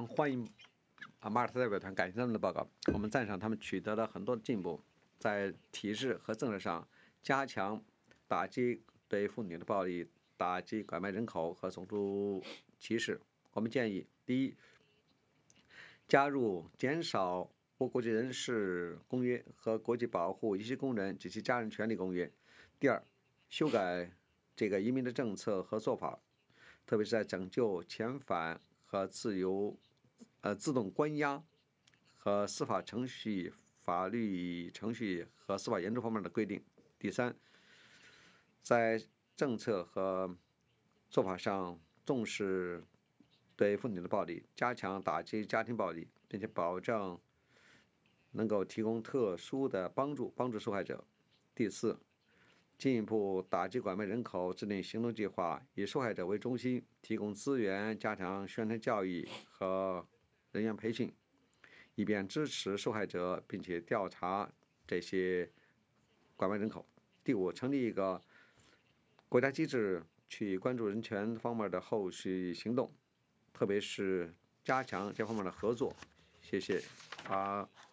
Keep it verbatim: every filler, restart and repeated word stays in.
欢迎啊马耳他代表团，感谢他们的报告。我们赞赏他们取得了很多的进步，在体制和政策上加强打击对妇女的暴力，打击拐卖人口和种族歧视。我们建议：第一，加入减少或国际人士公约和国际保护遗弃工人及其家人权利公约；第二，修改这个移民的政策和做法，特别是在拯救遣返和自由呃自动关押和司法程序、法律程序和司法援助方面的规定；第三，在政策和做法上重视对妇女的暴力，加强打击家庭暴力，并且保证能够提供特殊的帮助，帮助受害者。第四，进一步打击拐卖人口，制定行动计划，以受害者为中心，提供资源，加强宣传教育和人员培训，以便支持受害者，并且调查这些拐卖人口。第五，成立一个国家机制去关注人权方面的后续行动，特别是加强这方面的合作。谢谢啊。